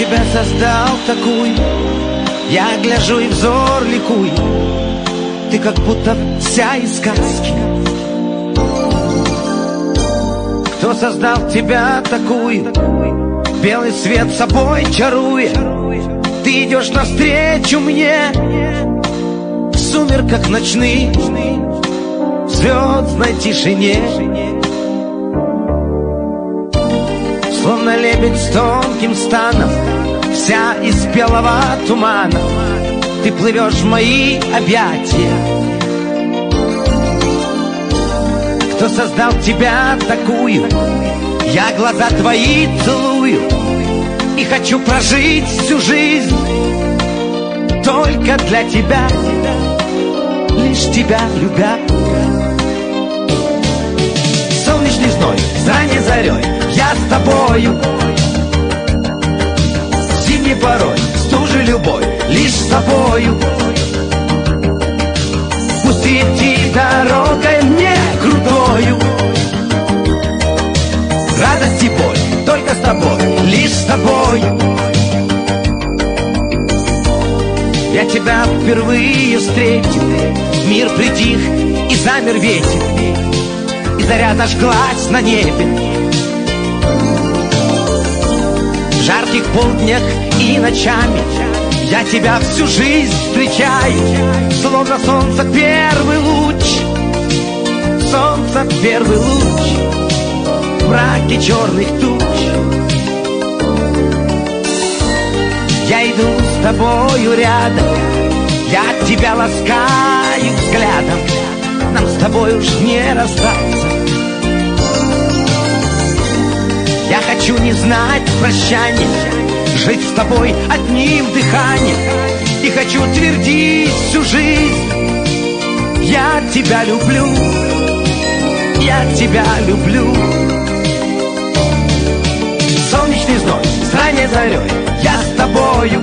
тебя создал такую, я гляжу и взор ликует. Ты как будто вся из сказки. Кто создал тебя такую, белый свет собой чаруя. Ты идешь навстречу мне в сумерках ночных, в звездной тишине. Словно лебедь с тонким станом, вся из белого тумана, ты плывешь в мои объятия. Кто создал тебя такую, я глаза твои целую и хочу прожить всю жизнь только для тебя, лишь тебя любя. Солнечный зной, с ранней зарей я с тобою, зимней порой стужи любой, лишь с тобою. Пусть идти дорогой мне крутою, радость и боль только с тобой, лишь с тобою. Я тебя впервые встретил, мир притих и замер ветер, и заря зажглась на небе. В жарких полднях и ночами я тебя всю жизнь встречаю, словно солнце первый луч, солнце первый луч в мраке черных туч. Я иду с тобою рядом, я тебя ласкаю взглядом, нам с тобой уж не расстаться. Я хочу не знать прощания, жить с тобой одним дыханием, и хочу твердить всю жизнь: я тебя люблю, я тебя люблю. Солнечный зной, с ранней зарей я с тобою,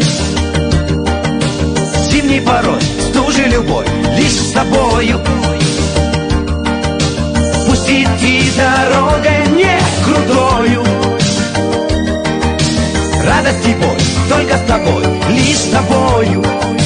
зимней порой стужи любой, лишь с тобою. Пусть идти дорогой не крутою, радость и боль только с тобой, лишь с тобою.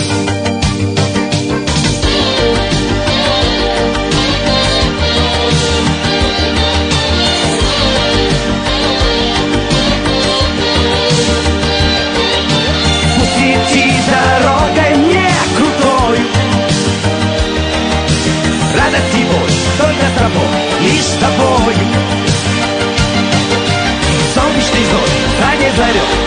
Пусть идти дорогой не крутою, радость и боль только с тобой, лишь с тобою. Солнечный зной, с ранней зарей